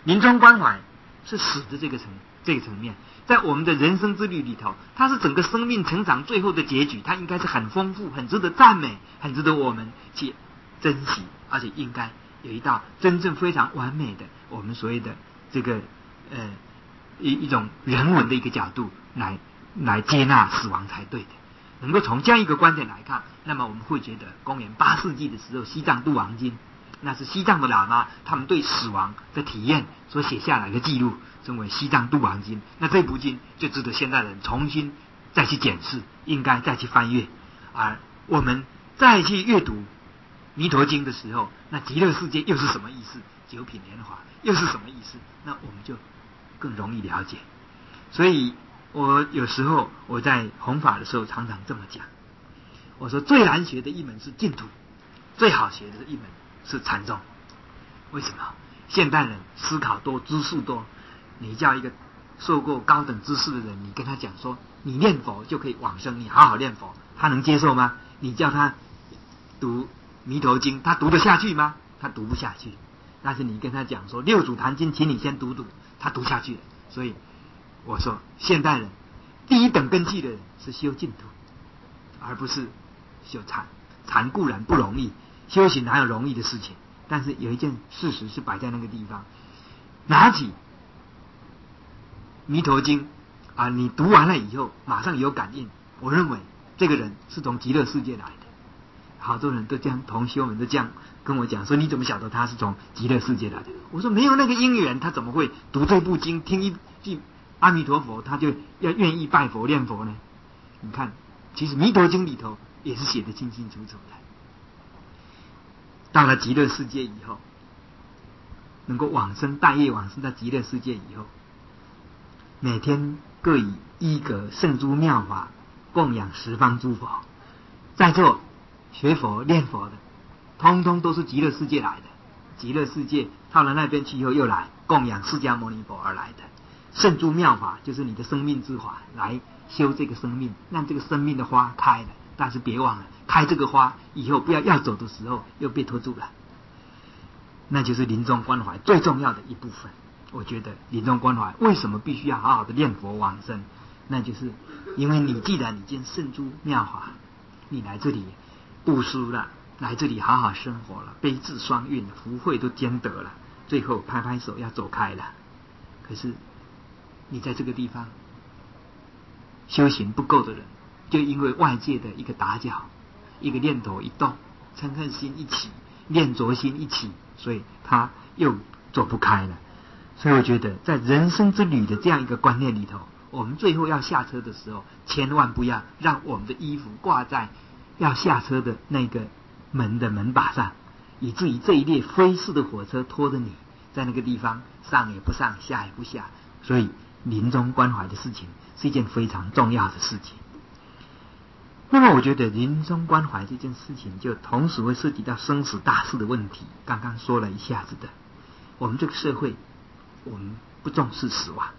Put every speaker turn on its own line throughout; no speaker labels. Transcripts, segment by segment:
临终关怀是死的这个层面，在我们的人生之旅里头，它是整个生命成长最后的结局，它应该是很丰富、很值得赞美、很值得我们去珍惜，而且应该有一道真正非常完美的我们所谓的这个一种人文的一个角度来接纳死亡才对的。能够从这样一个观点来看，那么我们会觉得公元8世纪的时候，西藏度王经，那是西藏的喇嘛他们对死亡的体验所写下来的记录，称为西藏度王经。那这部经就值得现代人重新再去检视，应该再去翻阅。而我们再去阅读弥陀经的时候，那极乐世界又是什么意思？九品莲华又是什么意思？那我们就更容易了解。所以我有时候我在弘法的时候常常这么讲，我说最难学的一门是净土，最好学的一门是禅宗。为什么？现代人思考多，知识多，你叫一个受过高等知识的人，你跟他讲说你念佛就可以往生，你好好念佛，他能接受吗？你叫他读弥陀经，他读得下去吗？他读不下去。但是你跟他讲说六祖坛经，请你先读读，他读下去了。所以我说现代人第一等根器的人是修净土，而不是修禅。禅固然不容易，修行哪有容易的事情？但是有一件事实是摆在那个地方，拿起弥陀经啊，你读完了以后马上有感应，我认为这个人是从极乐世界来的。好多人都这样，同修们都这样跟我讲说，你怎么晓得他是从极乐世界来的？我说没有那个因缘，他怎么会读这部经，听一句阿弥陀佛，他就要愿意拜佛念佛呢？你看，其实弥陀经里头也是写得清清楚楚的。到了极乐世界以后，能够往生大业往生到极乐世界以后，每天各以一格圣诸妙法供养十方诸佛，在座学佛念佛的通通都是极乐世界来的。极乐世界到了那边去以后又来供养释迦牟尼佛而来的。圣诸妙法就是你的生命之法，来修这个生命，让这个生命的花开了。但是别忘了，开这个花以后不要走的时候又被拖住了。那就是临终关怀最重要的一部分。我觉得临终关怀为什么必须要好好的念佛往生？那就是因为你既然已经圣诸妙法，你来这里布施了，来这里好好生活了，悲智双运，福慧都兼得了，最后拍拍手要走开了。可是你在这个地方修行不够的人，就因为外界的一个打搅，一个念头一动，嗔恨心一起，念着心一起，所以他又走不开了。所以我觉得在人生之旅的这样一个观念里头，我们最后要下车的时候，千万不要让我们的衣服挂在要下车的那个门的门把上，以至于这一列飞逝的火车拖着你在那个地方上也不上，下也不下。所以临终关怀的事情是一件非常重要的事情。那么我觉得临终关怀这件事情就同时会涉及到生死大事的问题。刚刚说了一下子的，我们这个社会我们不重视死亡。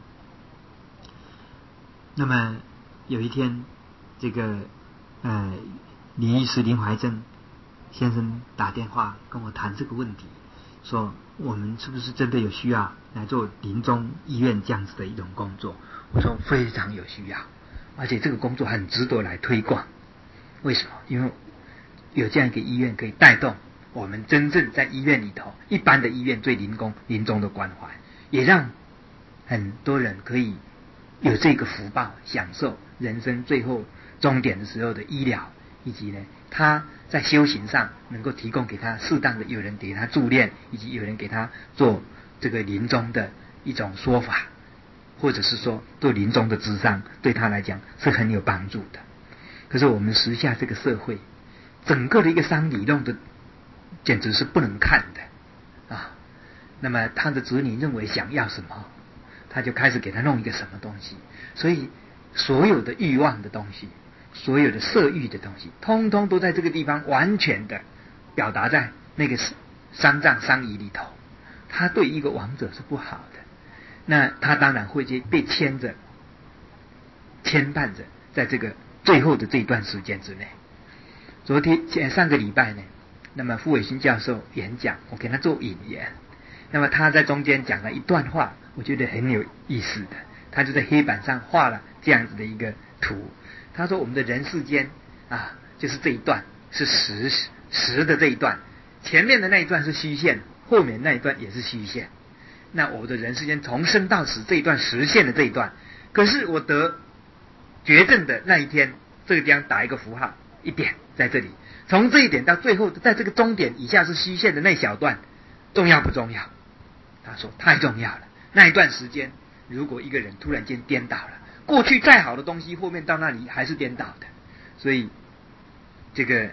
那么有一天这个李医师林怀正先生打电话跟我谈这个问题，说我们是不是真的有需要来做临终医院这样子的一种工作？我说非常有需要，而且这个工作很值得来推广。为什么？因为有这样一个医院可以带动我们真正在医院里头一般的医院对临终的关怀，也让很多人可以有这个福报，享受人生最后终点的时候的医疗，以及呢他在修行上能够提供给他适当的有人给他助念，以及有人给他做这个临终的一种说法，或者是说做临终的咨商，对他来讲是很有帮助的。可是我们时下这个社会整个的一个商理弄的简直是不能看的啊！那么他的子女认为想要什么，他就开始给他弄一个什么东西，所以所有的欲望的东西，所有的色欲的东西，通通都在这个地方完全的表达在那个丧葬丧仪里头。他对一个亡者是不好的，那他当然会被牵绊着在这个最后的这一段时间之内。上个礼拜呢，那么傅伟新教授演讲，我给他做引言， 那么他在中间讲了一段话，我觉得很有意思的。他就在黑板上画了这样子的一个图。他说我们的人世间啊，就是这一段是实的这一段，前面的那一段是虚线，后面那一段也是虚线。那我的人世间从生到死这一段实现的这一段，可是我得绝症的那一天，这个地方打一个符号，一点在这里。从这一点到最后，在这个终点以下是虚线的那小段，重要不重要？他说太重要了。那一段时间，如果一个人突然间颠倒了，过去再好的东西，后面到那里还是颠倒的。所以这个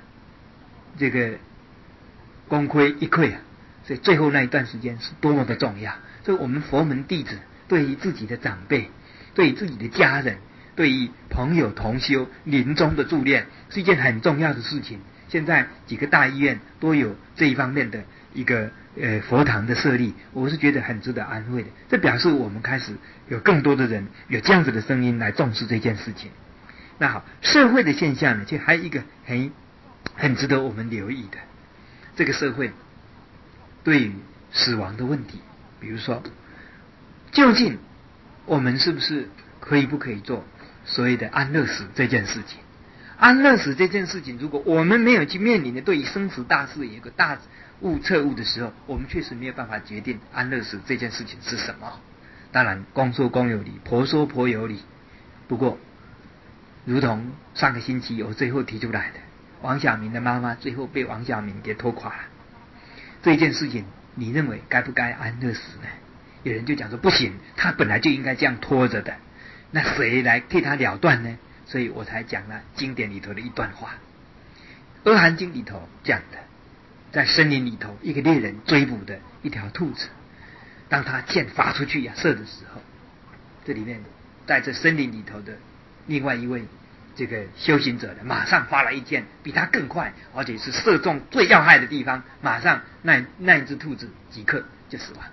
功亏一篑啊。所以最后那一段时间是多么的重要。所以我们佛门弟子对于自己的长辈，对于自己的家人，对于朋友同修临终的助念，是一件很重要的事情。现在几个大医院都有这一方面的一个佛堂的设立，我是觉得很值得安慰的。这表示我们开始有更多的人有这样子的声音来重视这件事情。那好，社会的现象呢，其实还有一个很值得我们留意的。这个社会对于死亡的问题，比如说究竟我们是不是不可以做所谓的安乐死这件事情？安乐死这件事情，如果我们没有去面临的对于生死大事有一个大彻悟的时候，我们确实没有办法决定安乐死这件事情是什么。当然公说公有理，婆说婆有理。不过如同上个星期我最后提出来的，王晓明的妈妈最后被王晓明给拖垮了，这件事情你认为该不该安乐死呢？有人就讲说不行，他本来就应该这样拖着的，那谁来替他了断呢？所以我才讲了经典里头的一段话。阿含经里头讲的，在森林里头一个猎人追捕的一条兔子，当他箭发出去射的时候，这里面在这森林里头的另外一位这个修行者呢，马上发了一箭，比他更快，而且是射中最要害的地方，马上那一只兔子即刻就死亡。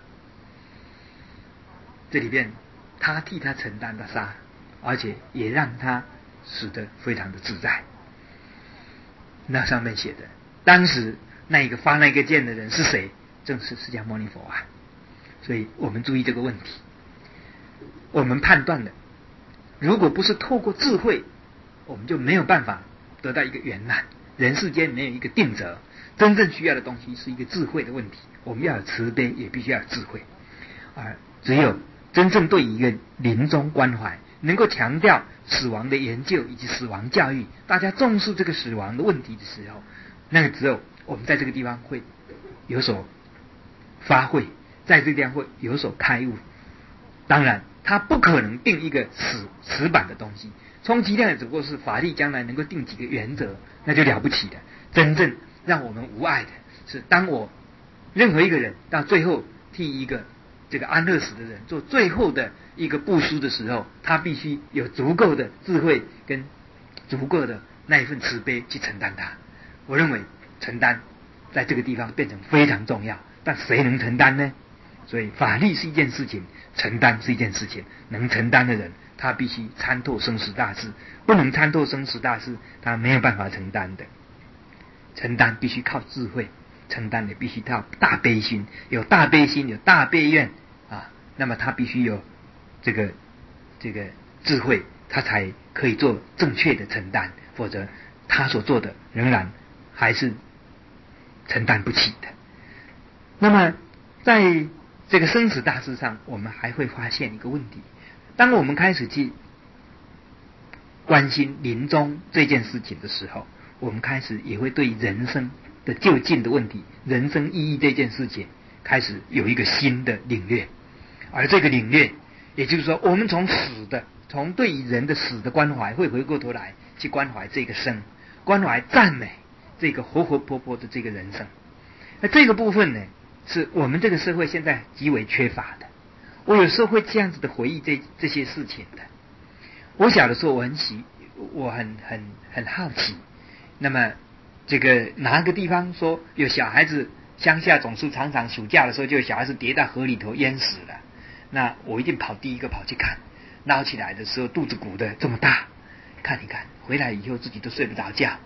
这里边他替他承担了杀，而且也让他死得非常的自在。那上面写的，当时那个发那个箭的人是谁？正是释迦牟尼佛啊。所以我们注意这个问题，我们判断的，如果不是透过智慧，我们就没有办法得到一个圆满。人世间没有一个定则，真正需要的东西是一个智慧的问题。我们要有慈悲，也必须要有智慧。而只有真正对一个临终关怀，能够强调死亡的研究以及死亡教育，大家重视这个死亡的问题的时候，那个时候我们在这个地方会有所发挥，在这个地方会有所开悟。当然他不可能定一个死板的东西，充其量只不过是法律将来能够定几个原则，那就了不起的。真正让我们无碍的是，当我任何一个人到最后替一个这个安乐死的人做最后的一个布施的时候，他必须有足够的智慧跟足够的那一份慈悲去承担它。我认为承担在这个地方变成非常重要，但谁能承担呢？所以法律是一件事情，承担是一件事情。能承担的人，他必须参透生死大事；不能参透生死大事，他没有办法承担的。承担必须靠智慧，承担的必须靠大悲心，有大悲心，有大悲愿啊，那么他必须有这个智慧，他才可以做正确的承担，否则他所做的仍然还是承担不起的。那么在这个生死大事上，我们还会发现一个问题，当我们开始去关心临终这件事情的时候，我们开始也会对人生的究竟的问题，人生意义这件事情开始有一个新的领略。而这个领略，也就是说我们从对于人的死的关怀，会回过头来去关怀这个生，关怀赞美这个活活泼泼的这个人生。那这个部分呢，是我们这个社会现在极为缺乏的。我有时候会这样子的回忆这些事情的。我小的时候我很好奇，那么这个哪个地方说有小孩子，乡下总是常常暑假的时候就有小孩子跌到河里头淹死了，那我一定第一个跑去看，捞起来的时候肚子鼓的这么大，看一看，回来以后自己都睡不着觉。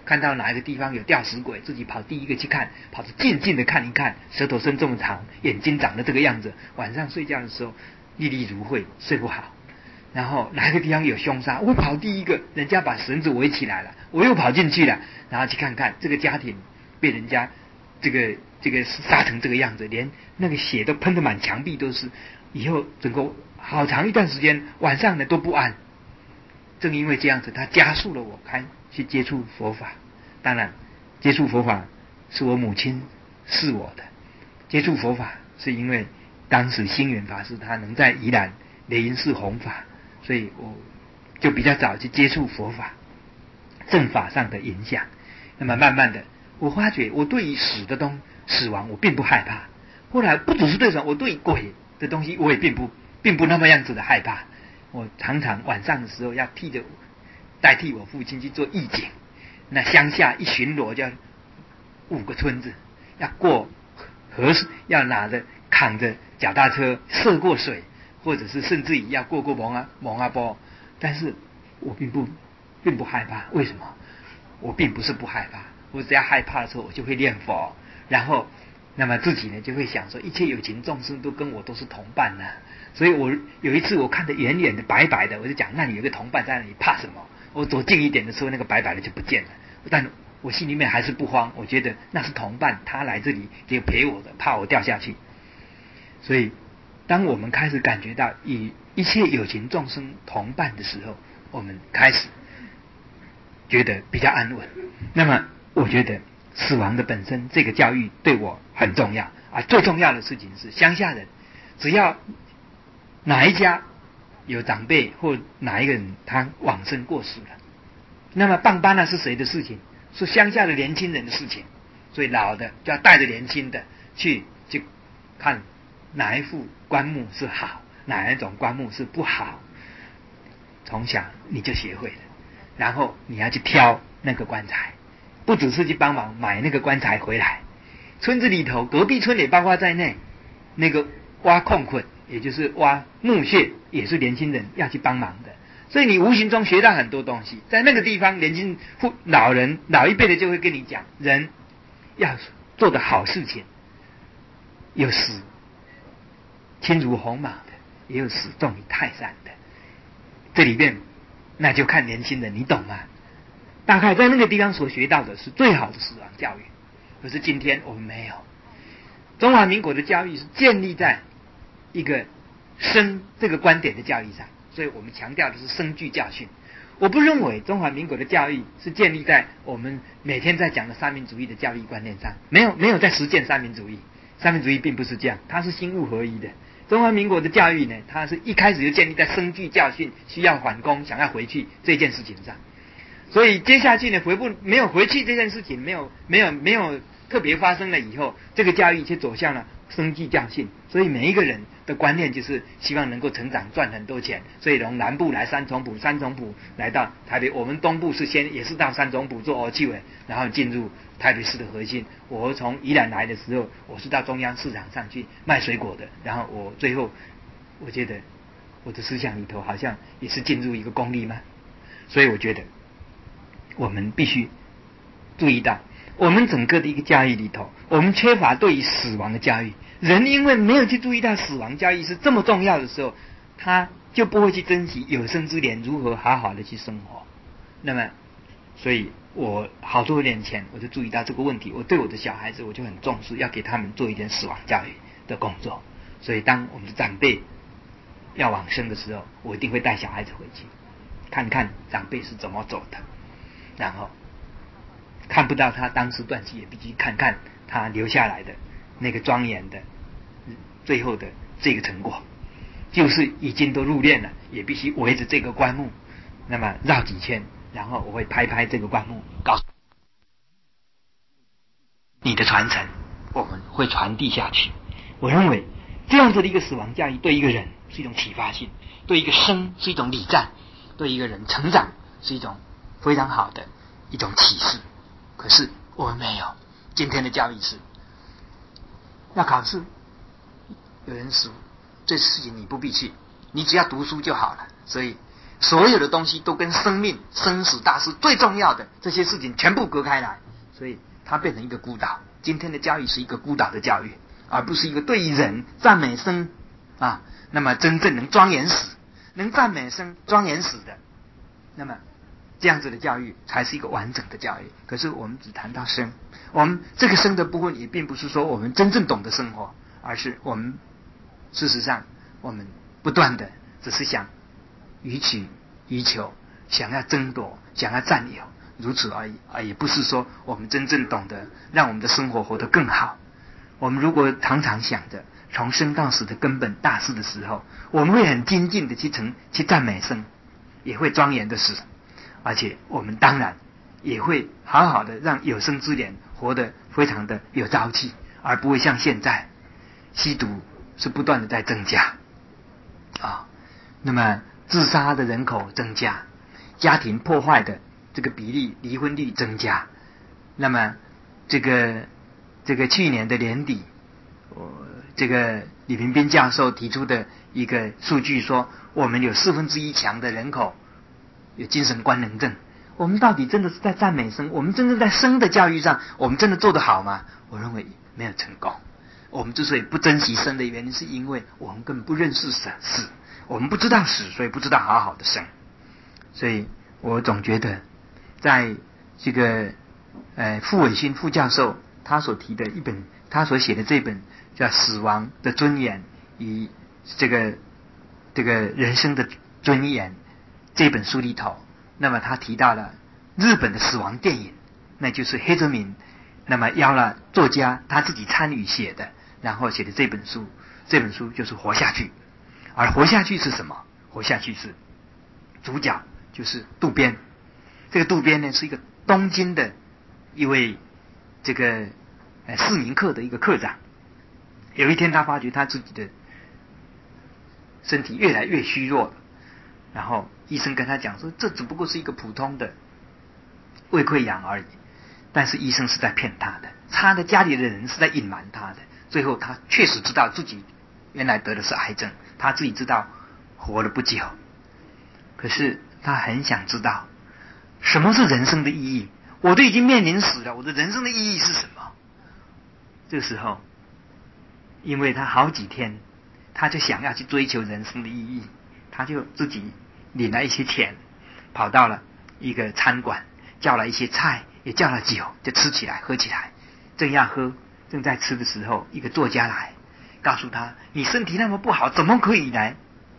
看到哪一个地方有吊死鬼，自己跑第一个去看，跑得静静的看一看，舌头伸这么长，眼睛长得这个样子，晚上睡觉的时候历历如绘，睡不好。然后哪一个地方有凶杀，我跑第一个，人家把绳子围起来了，我又跑进去了，然后去看看这个家庭被人家这个杀成这个样子，连那个血都喷得满墙壁都是，以后整个好长一段时间晚上呢都不安。正因为这样子，它加速了我去接触佛法。当然接触佛法是我母亲是我的，接触佛法是因为当时星云法师他能在宜兰雷音寺弘法，所以我就比较早去接触佛法正法上的影响。那么慢慢的我发觉我对于死亡我并不害怕，后来不只是对我对鬼的东西我也并不那么样子的害怕。我常常晚上的时候要代替我父亲去做义警，那乡下一巡逻就要5个村子，要过河，要扛着脚踏车涉过水，或者是甚至于要过蒙阿波，但是我并不害怕。为什么？我并不是不害怕，我只要害怕的时候我就会念佛，然后那么自己呢就会想说，一切有情众生都跟我都是同伴啊。所以我有一次我看得远远的白白的，我就讲那里有个同伴在那里，怕什么？我走近一点的时候，那个白白的就不见了，但我心里面还是不慌，我觉得那是同伴，他来这里就陪我的，怕我掉下去。所以当我们开始感觉到与一切有情众生同伴的时候，我们开始觉得比较安稳。那么我觉得死亡的本身这个教育对我很重要啊。最重要的事情是，乡下人只要哪一家有长辈或哪一个人他往生过世了，那么办班是谁的事情？是乡下的年轻人的事情。所以老的就要带着年轻的去看哪一副棺木是好，哪一种棺木是不好，从小你就学会了，然后你要去挑那个棺材，不只是去帮忙买那个棺材回来，村子里头隔壁村也包括在内，那个挖空捆也就是挖墓穴也是年轻人要去帮忙的。所以你无形中学到很多东西。在那个地方，老一辈的就会跟你讲，人要做的好事情，有死轻如鸿毛的，也有死重于泰山的。这里面那就看年轻人，你懂吗？大概在那个地方所学到的是最好的死亡教育，可是今天我们没有。中华民国的教育是建立在一个生这个观点的教育上，所以我们强调的是生具教训。我不认为中华民国的教育是建立在我们每天在讲的三民主义的教育观念上，没有在实践三民主义。三民主义并不是这样，它是心物合一的。中华民国的教育呢，它是一开始就建立在生具教训，需要反攻，想要回去这件事情上。所以接下去呢，没有回去这件事情，没有特别发生了以后，这个教育却走向了生具教训。所以每一个人的观念就是希望能够成长，赚很多钱。所以从南部来三重埔来到台北，我们东部也是到三重埔做去尾，然后进入台北市的核心。我从宜兰来的时候，我是到中央市场上去卖水果的，然后我最后我觉得我的思想里头好像也是进入一个功利嘛。所以我觉得我们必须注意到，我们整个的一个教育里头，我们缺乏对于死亡的教育。人因为没有去注意到死亡教育是这么重要的时候，他就不会去珍惜有生之年如何好好的去生活。那么所以我好多年前我就注意到这个问题，我对我的小孩子我就很重视，要给他们做一点死亡教育的工作。所以当我们的长辈要往生的时候，我一定会带小孩子回去看看长辈是怎么走的，然后看不到他当时断气，也必须看看他留下来的那个庄严的最后的这个成果。就是已经都入殓了，也必须围着这个棺木那么绕几圈，然后我会拍这个棺木，告诉你的传承我们会传递下去。我认为这样子的一个死亡教育对一个人是一种启发性，对一个生是一种礼赞，对一个人成长是一种非常好的一种启示。可是我们没有，今天的教育是要考试，有人死，这事情你不必去，你只要读书就好了。所以所有的东西都跟生命、生死大事最重要的这些事情全部隔开来，所以它变成一个孤岛。今天的教育是一个孤岛的教育，而不是一个对于人赞美生啊，那么真正能庄严死，能赞美生庄严死的，那么这样子的教育才是一个完整的教育。可是我们只谈到生，我们这个生的部分也并不是说我们真正懂得生活，而是我们事实上我们不断的只是想予取予求，想要争夺，想要占有，如此而已，也不是说我们真正懂得让我们的生活活得更好。我们如果常常想着从生到死的根本大事的时候，我们会很精进的去赞美生，也会庄严的死，而且我们当然也会好好的让有生之年活得非常的有朝气，而不会像现在吸毒是不断的在增加啊，那么自杀的人口增加，家庭破坏的这个比例、离婚率增加。那么这个去年的年底，这个李平斌教授提出的一个数据说，我们有1/4强的人口有精神官能症。我们到底真的是在赞美生？我们真正在生的教育上，我们真的做得好吗？我认为没有成功。我们之所以不珍惜生的原因，是因为我们根本不认识死，我们不知道死，所以不知道好好的生。所以我总觉得，在这个傅伟勋副教授他所提的一本，他所写的这本叫《死亡的尊严与这个人生的尊严》这本书里头，那么他提到了日本的死亡电影，那就是黑泽明那么邀了作家他自己参与写的，然后写的这本书就是《活下去》。而活下去是什么？活下去是主角就是渡边。这个渡边呢是一个东京的一位这个市民课的一个课长。有一天他发觉他自己的身体越来越虚弱了，然后医生跟他讲说，这只不过是一个普通的胃溃疡而已。但是医生是在骗他的，他的家里的人是在隐瞒他的。最后他确实知道自己原来得的是癌症，他自己知道活了不久，可是他很想知道什么是人生的意义。我都已经面临死了，我的人生的意义是什么？这个时候因为他好几天他就想要去追求人生的意义，他就自己领了一些钱，跑到了一个餐馆，叫了一些菜，也叫了酒，就吃起来喝起来。正在吃的时候，一个作家来告诉他，你身体那么不好，怎么可以来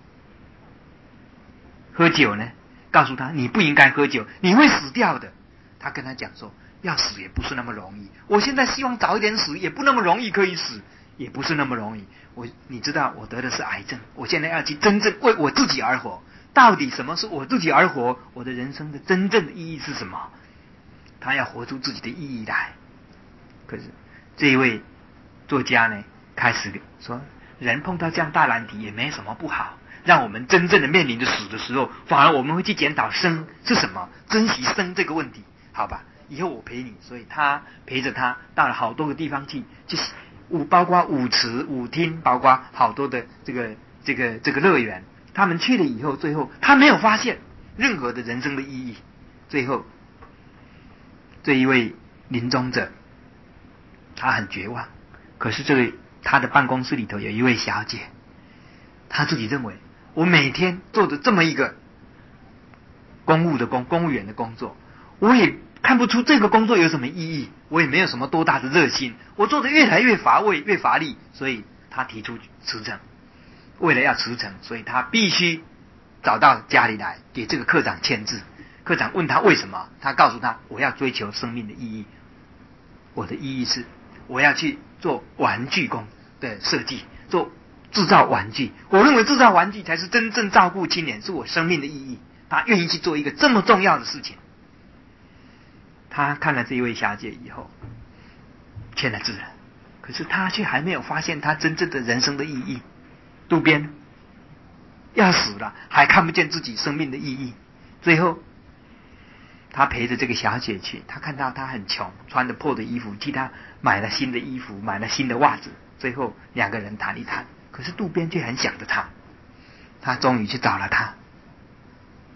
喝酒呢？告诉他你不应该喝酒，你会死掉的。他跟他讲说，要死也不是那么容易，我现在希望早一点死，也不那么容易可以死，也不是那么容易。你知道我得的是癌症，我现在要去真正为我自己而活。到底什么是我自己而活？我的人生的真正的意义是什么？他要活出自己的意义来。可是这一位作家呢，开始说，人碰到这样大难题也没什么不好，让我们真正的面临着死的时候，反而我们会去检讨生是什么，珍惜生这个问题。好吧，以后我陪你。所以他陪着他到了好多个地方去，包括舞池、舞厅，包括好多的这个乐园。他们去了以后，最后他没有发现任何的人生的意义。最后这一位临终者他很绝望，可是他的办公室里头有一位小姐，她自己认为，我每天做着这么一个公务员的工作，我也看不出这个工作有什么意义，我也没有什么多大的热心，我做得越来越乏味，越乏力。所以他提出辞呈。为了要辞呈，所以他必须找到家里来给这个科长签字。科长问他为什么，他告诉他，我要追求生命的意义。我的意义是我要去做玩具工的设计，制造玩具。我认为制造玩具才是真正照顾青年，是我生命的意义。他愿意去做一个这么重要的事情。他看了这一位小姐以后签了字了，可是他却还没有发现他真正的人生的意义。渡边要死了，还看不见自己生命的意义。最后他陪着这个小姐去，他看到她很穷，穿着破的衣服，替她买了新的衣服，买了新的袜子。最后两个人谈一谈，可是渡边却很想着他终于去找了他，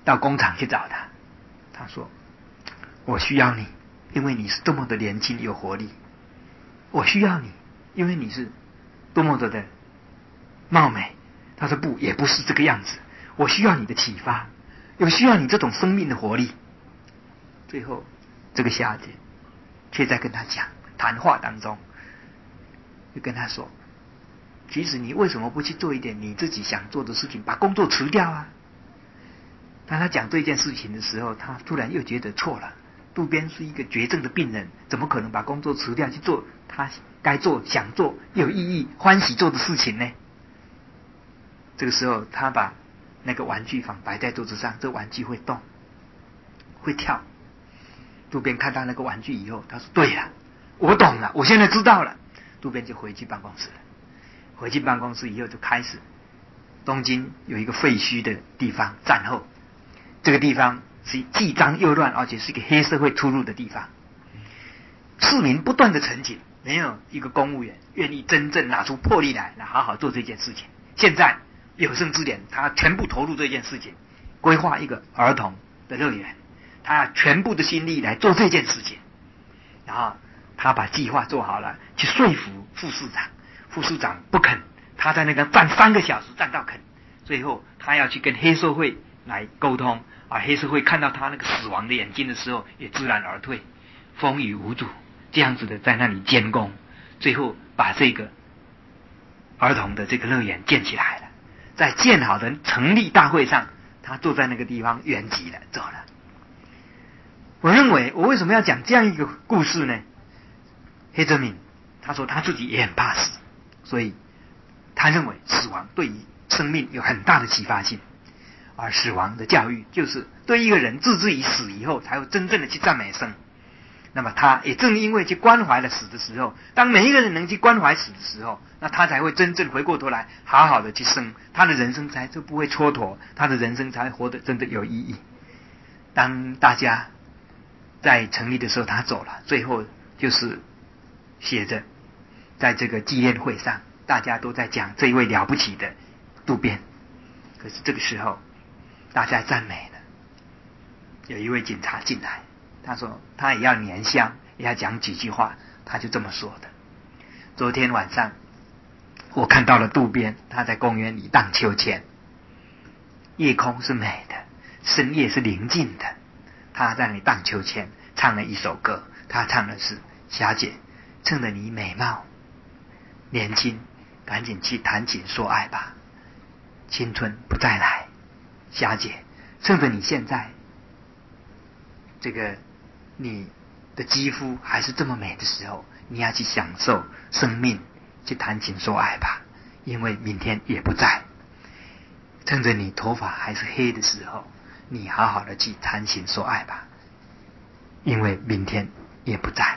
到工厂去找他，他说：“我需要你，因为你是多么的年轻有活力。我需要你，因为你是多么的貌美。”他说：“不，也不是这个样子。我需要你的启发，有需要你这种生命的活力。”最后，这个小姐却在跟他讲，谈话当中就跟他说：“其实你为什么不去做一点你自己想做的事情，把工作辞掉啊？”当他讲这件事情的时候，他突然又觉得错了。渡边是一个绝症的病人，怎么可能把工作辞掉去做他该做、想做、有意义、欢喜做的事情呢？这个时候，他把那个玩具放摆在桌子上，这玩具会动，会跳。渡边看到那个玩具以后，他说：“对了，我懂了，我现在知道了。”渡边就回去办公室了。回去办公室以后，就开始东京有一个废墟的地方，战后这个地方是既脏又乱，而且是一个黑社会出入的地方。市民不断的陈情，没有一个公务员愿意真正拿出魄力来好好做这件事情。现在有生之年，他全部投入这件事情，规划一个儿童的乐园，他全部的心力来做这件事情。然后他把计划做好了，去说服副市长，副市长不肯，他在那个站3个小时，站到肯。最后他要去跟黑社会来沟通，而黑社会看到他那个死亡的眼睛的时候，也自然而退，风雨无阻，这样子的在那里监工，最后把这个儿童的这个乐园建起来了。在建好的成立大会上，他坐在那个地方圆寂了，走了。我认为，我为什么要讲这样一个故事呢？黑泽明他说他自己也很怕死，所以他认为死亡对于生命有很大的启发性。而死亡的教育就是对一个人置之于死以后，才会真正的去赞美生。那么他也正因为去关怀了死的时候，当每一个人能去关怀死的时候，那他才会真正回过头来好好的去生，他的人生才就不会蹉跎，他的人生才会活得真的有意义。当大家在成立的时候他走了，最后就是写着在这个纪念会上，大家都在讲这一位了不起的渡边。可是这个时候大家赞美了，有一位警察进来，他说他也要拈香，也要讲几句话。他就这么说的：昨天晚上我看到了渡边，他在公园里荡秋千，夜空是美的，深夜是宁静的，他在那里荡秋千，唱了一首歌。他唱的是：小姐，趁着你美貌年轻，赶紧去谈情说爱吧，青春不再来。小姐，趁着你现在这个你的肌肤还是这么美的时候，你要去享受生命，去谈情说爱吧，因为明天也不在。趁着你头发还是黑的时候，你好好的去谈情说爱吧，因为明天也不在。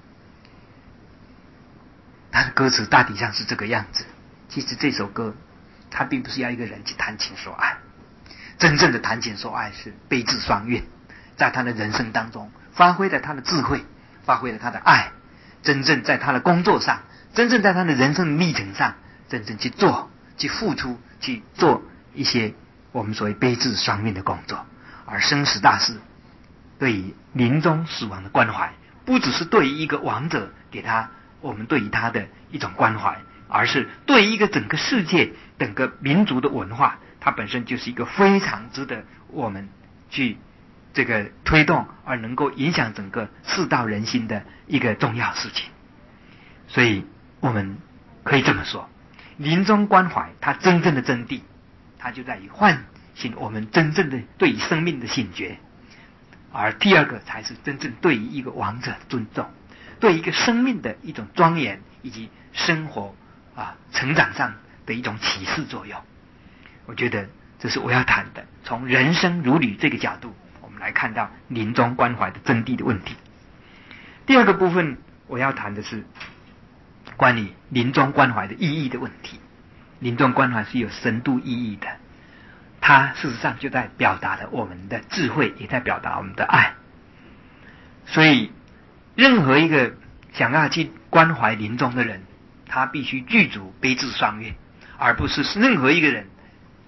他的歌词大体上是这个样子。其实这首歌他并不是要一个人去谈情说爱，真正的谈情说爱是悲智双运，在他的人生当中发挥了他的智慧，发挥了他的爱，真正在他的工作上，真正在他的人生历程上，真正去做，去付出，去做一些我们所谓悲智双运的工作。而生死大事对于临终死亡的关怀，不只是对于一个亡者给他我们对于他的一种关怀，而是对于一个整个世界整个民族的文化，它本身就是一个非常值得我们去这个推动，而能够影响整个世道人心的一个重要事情。所以我们可以这么说，临终关怀它真正的真谛，它就在于唤醒我们真正的对于生命的醒觉。而第二个才是真正对于一个亡者的尊重，对于一个生命的一种庄严，以及生活成长上的一种启示作用。我觉得这是我要谈的，从人生如旅这个角度，我们来看到临终关怀的真谛的问题。第二个部分我要谈的是关于临终关怀的意义的问题。临终关怀是有深度意义的，它事实上就在表达了我们的智慧，也在表达我们的爱。所以任何一个想要去关怀临终的人，他必须具足悲智双运，而不是任何一个人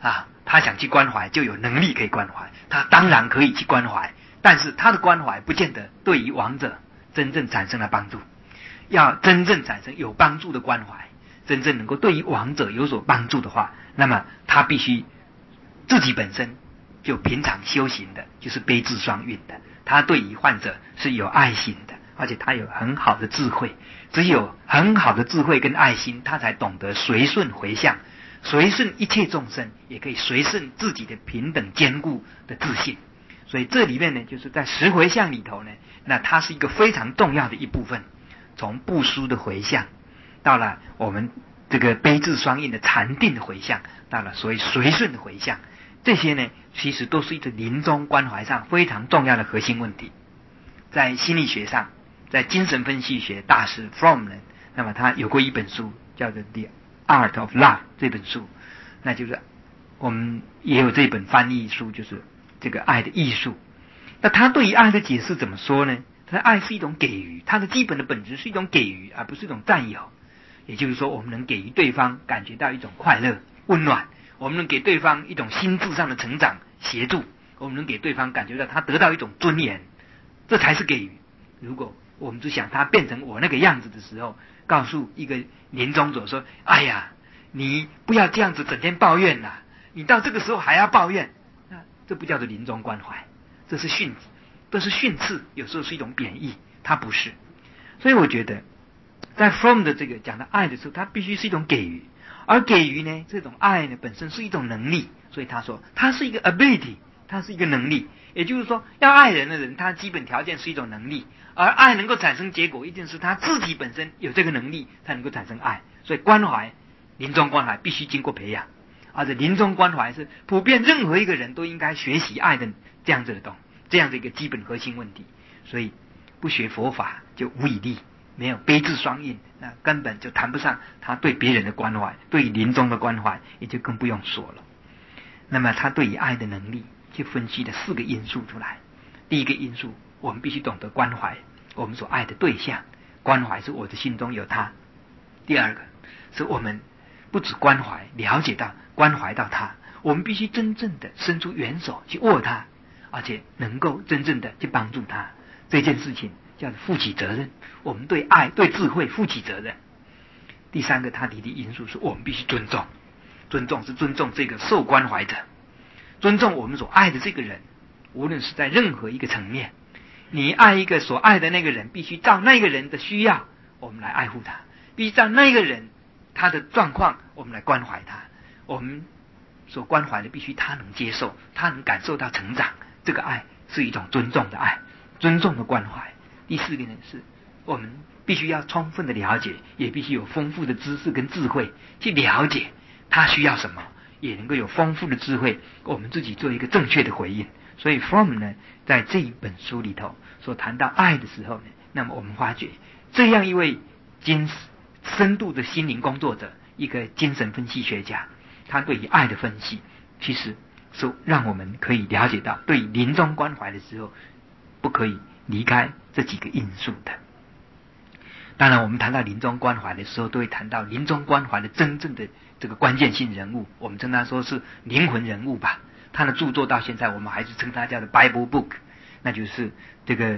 他想去关怀就有能力可以关怀，他当然可以去关怀，但是他的关怀不见得对于亡者真正产生了帮助。要真正产生有帮助的关怀，真正能够对于亡者有所帮助的话，那么他必须自己本身就平常修行的，就是悲智双运的，他对于患者是有爱心的，而且他有很好的智慧。只有很好的智慧跟爱心，他才懂得随顺回向，随顺一切众生，也可以随顺自己的平等坚固的自信。所以这里面呢，就是在十回向里头呢，那它是一个非常重要的一部分。从布施的回向，到了我们这个悲智双运的禅定的回向，到了所谓随顺的回向，这些呢，其实都是一个临终关怀上非常重要的核心问题。在心理学上，在精神分析学大师 Fromm 呢，那么他有过一本书叫做 The Art of Love 这本书，那就是我们也有这本翻译书，就是这个爱的艺术。那他对于爱的解释怎么说呢？他的爱是一种给予，它的基本的本质是一种给予，而不是一种占有。也就是说，我们能给予对方感觉到一种快乐、温暖，我们能给对方一种心智上的成长、协助，我们能给对方感觉到他得到一种尊严，这才是给予。如果我们只想他变成我那个样子的时候，告诉一个临终者说：“哎呀，你不要这样子整天抱怨啦，你到这个时候还要抱怨，那这不叫做临终关怀，这是训斥，有时候是一种贬义，它不是。所以我觉得，在 Fromm 的这个讲到爱的时候，它必须是一种给予，而给予呢，这种爱呢本身是一种能力，所以他说它是一个 ability， 它是一个能力。也就是说，要爱人的人，他基本条件是一种能力，而爱能够产生结果，一定是他自己本身有这个能力，才能够产生爱。所以关怀，临终关怀必须经过培养，而且临终关怀是普遍任何一个人都应该学习爱的这样子的这样的一个基本核心问题。所以不学佛法就无以立，没有悲智双运，那根本就谈不上他对别人的关怀，对临终的关怀也就更不用说了。那么他对于爱的能力就分析了4个因素出来。第一个因素，我们必须懂得关怀我们所爱的对象，关怀是我的心中有他。第二个是我们不只关怀，了解到关怀到他，我们必须真正的伸出援手去握他，而且能够真正的去帮助他。这件事情叫做负起责任，我们对爱对智慧负起责任。第三个他提的因素是我们必须尊重，尊重是尊重这个受关怀者，尊重我们所爱的这个人，无论是在任何一个层面，你爱一个所爱的那个人，必须照那个人的需要我们来爱护他，必须照那个人他的状况我们来关怀他，我们所关怀的必须他能接受，他能感受到成长，这个爱是一种尊重的爱，尊重的关怀。第4个呢，是我们必须要充分的了解，也必须有丰富的知识跟智慧去了解他需要什么，也能够有丰富的智慧我们自己做一个正确的回应。所以 Fromm 呢，在这一本书里头所谈到爱的时候呢，那么我们发觉这样一位深度的心灵工作者，一个精神分析学家，他对于爱的分析其实是让我们可以了解到，对临终关怀的时候不可以离开这几个因素的。当然我们谈到临终关怀的时候，都会谈到临终关怀的真正的这个关键性人物，我们称他说是灵魂人物吧。他的著作到现在我们还是称他叫做 Bible Book， 那就是这个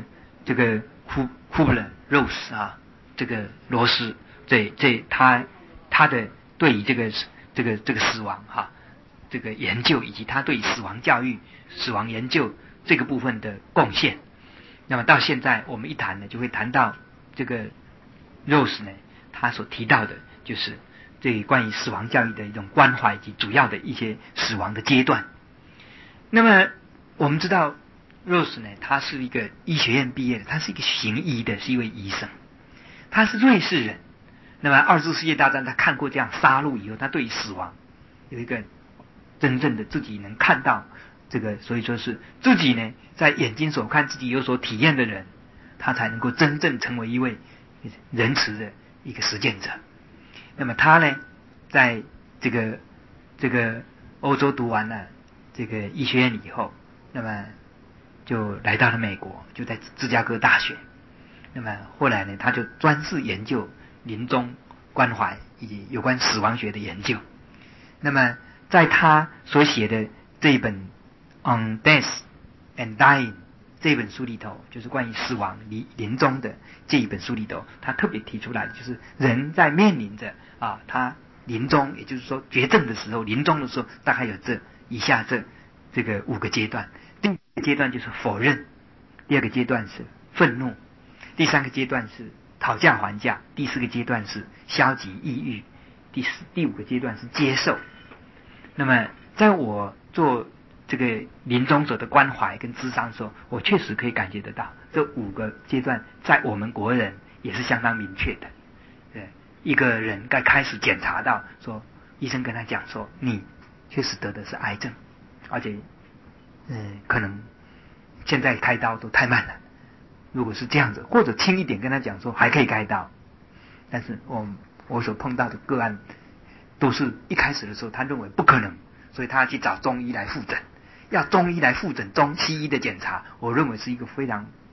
Kubler-Ross 啊，这个罗斯，他的对于这个死亡这个研究，以及他对死亡教育、死亡研究这个部分的贡献。那么到现在我们一谈呢，就会谈到这个 Rose 呢，他所提到的就是对关于死亡教育的一种关怀及主要的一些死亡的阶段。那么我们知道 Rose 呢，他是一个医学院毕业的，他是一个行医的，是一位医生，他是瑞士人。那么2次世界大战他看过这样杀戮以后，他对于死亡有一个真正的自己能看到这个，所以说是自己呢在眼睛所看，自己有所体验的人，他才能够真正成为一位仁慈的一个实践者。那么他呢，在这个欧洲读完了这个医学院以后，那么就来到了美国，就在芝加哥大学。那么后来呢，他就专事研究临终关怀以及有关死亡学的研究。那么在他所写的这一本《On Death and Dying》这本书里头，就是关于死亡临终的这一本书里头，他特别提出来，就是人在面临着他临终，也就是说绝症的时候，临终的时候，大概有以下这个5个阶段。第一个阶段就是否认，第二个阶段是愤怒，第三个阶段是讨价还价，第四个阶段是消极抑郁，第5个阶段是接受。那么在我做这个临终者的关怀跟咨商的时候，我确实可以感觉得到这5个阶段在我们国人也是相当明确的。一个人该开始检查到说，医生跟他讲说你确实得的是癌症，而且可能现在开刀都太慢了，如果是这样子，或者轻一点跟他讲说还可以开刀，但是我所碰到的个案都是一开始的时候他认为不可能，所以他要去找中医来复诊，要中医来复诊西医的检查，我认为是一个非常